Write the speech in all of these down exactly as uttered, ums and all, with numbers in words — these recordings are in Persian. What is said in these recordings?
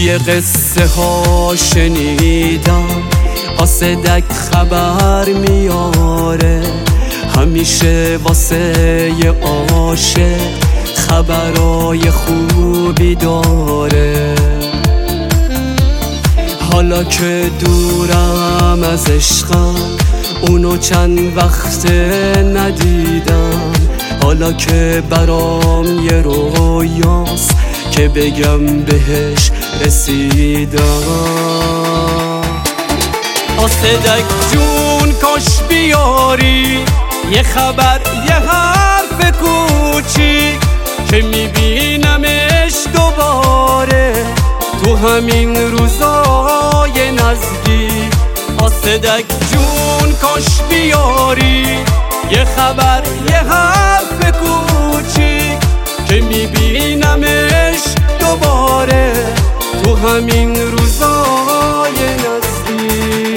توی قصه ها شنیدم قاصدک خبر میاره، همیشه واسه یه عاشق خبرای خوبی داره. حالا که دورم از عشقم اونو چند وقت ندیدم، حالا که برام یه رویاست که بگم بهش رسیدم. قاصدک جون کاش بیاری یه خبر یه حرف کوچیک که میبینمش دوباره تو همین روزای نزدیک. قاصدک جون کاش بیاری یه خبر یه حرف کوچیک که میبینمش دوباره تو همین روزای نزدیک.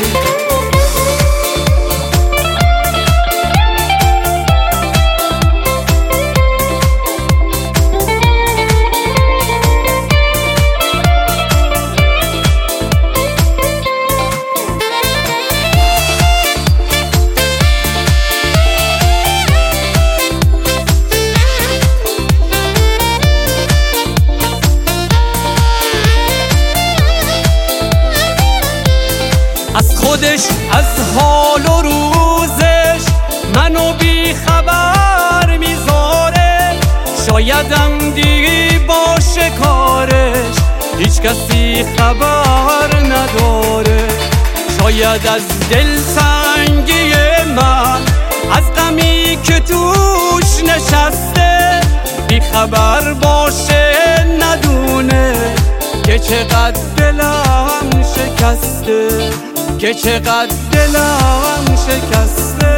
از خودش از حال و روزش منو بی خبر میذاره، شایدم دیگه باشه کارش هیچ کسی خبر نداره. شاید از دلتنگی من از غمی که توش نشسته بی خبر باشه ندونه که چقدر دلم شکسته، که چقدر دلم شکسته.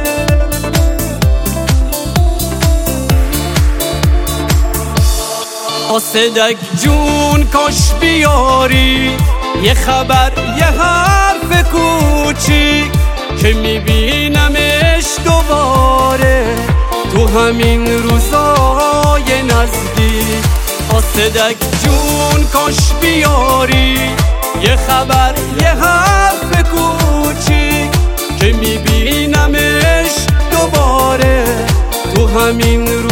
قاصدک جون کاش بیاری یه خبر یه حرف کوچیک که میبینمش دوباره تو همین روزای نزدیک. قاصدک جون کاش بیاری یه خبر یه حرف کوچیک که میبینمش دوباره تو همین